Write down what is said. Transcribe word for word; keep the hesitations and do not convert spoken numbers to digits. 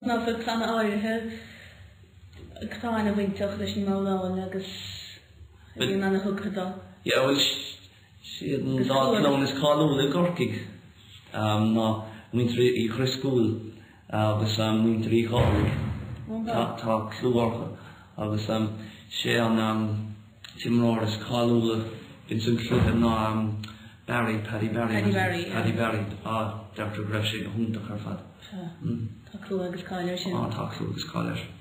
Ná bfuil clanna áirithe cláin a bhaintach leis ní máláin agus bhí anna thugtha. Ja, well siad an dá clán is cáú le gorcaig ná muintear í chriscúil agus muintear í chálaigh tá clúhartha agus sé an timróir is cáú le in san clúthe ná Barry, Paddy Barry. Paddy Barry. Paddy Barry. Ah, Doctor Gresham, húnta ar fad. Tá clú agus cáilir sin. Ah, tá clú agus cáilir.